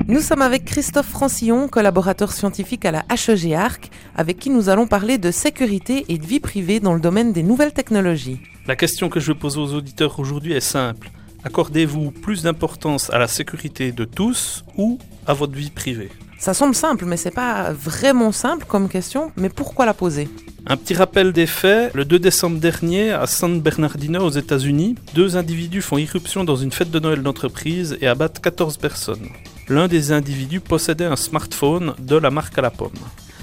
Nous sommes avec Christophe Francillon, collaborateur scientifique à la HEG Arc, avec qui nous allons parler de sécurité et de vie privée dans le domaine des nouvelles technologies. La question que je vais poser aux auditeurs aujourd'hui est simple. Accordez-vous plus d'importance à la sécurité de tous ou à votre vie privée ? Ça semble simple, mais c'est pas vraiment simple comme question, mais pourquoi la poser ? Un petit rappel des faits, le 2 décembre dernier, à San Bernardino aux États-Unis, 2 individus font irruption dans une fête de Noël d'entreprise et abattent 14 personnes. L'un des individus possédait un smartphone de la marque à la pomme.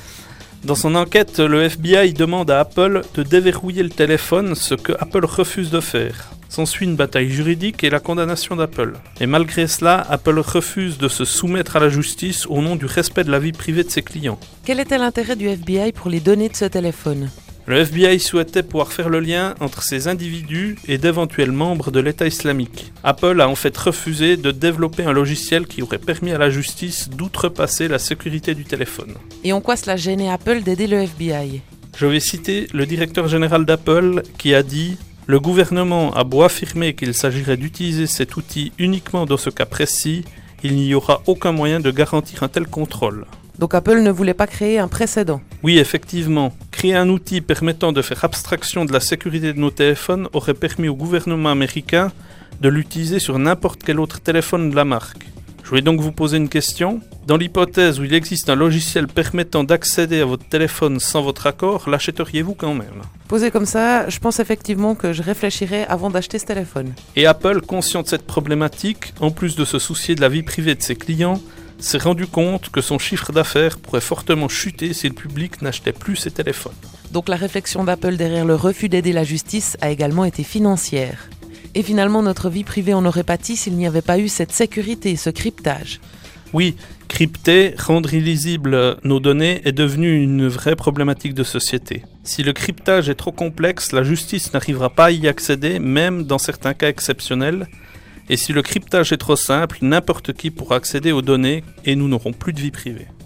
Dans son enquête, le FBI demande à Apple de déverrouiller le téléphone, ce que Apple refuse de faire. S'ensuit une bataille juridique et la condamnation d'Apple. Et malgré cela, Apple refuse de se soumettre à la justice au nom du respect de la vie privée de ses clients. Quel était l'intérêt du FBI pour les données de ce téléphone ? Le FBI souhaitait pouvoir faire le lien entre ces individus et d'éventuels membres de l'État islamique. Apple a en fait refusé de développer un logiciel qui aurait permis à la justice d'outrepasser la sécurité du téléphone. Et en quoi cela gênait Apple d'aider le FBI ? Je vais citer le directeur général d'Apple qui a dit « Le gouvernement a beau affirmer qu'il s'agirait d'utiliser cet outil uniquement dans ce cas précis, il n'y aura aucun moyen de garantir un tel contrôle. » Donc Apple ne voulait pas créer un précédent. Oui, effectivement. Créer un outil permettant de faire abstraction de la sécurité de nos téléphones aurait permis au gouvernement américain de l'utiliser sur n'importe quel autre téléphone de la marque. Je voulais donc vous poser une question. Dans l'hypothèse où il existe un logiciel permettant d'accéder à votre téléphone sans votre accord, l'achèteriez-vous quand même ? Posé comme ça, je pense effectivement que je réfléchirais avant d'acheter ce téléphone. Et Apple, conscient de cette problématique, en plus de se soucier de la vie privée de ses clients, s'est rendu compte que son chiffre d'affaires pourrait fortement chuter si le public n'achetait plus ses téléphones. Donc la réflexion d'Apple derrière le refus d'aider la justice a également été financière. Et finalement, notre vie privée en aurait pâti s'il n'y avait pas eu cette sécurité, ce cryptage. Oui, crypter, rendre illisibles nos données est devenu une vraie problématique de société. Si le cryptage est trop complexe, la justice n'arrivera pas à y accéder, même dans certains cas exceptionnels. Et si le cryptage est trop simple, n'importe qui pourra accéder aux données et nous n'aurons plus de vie privée.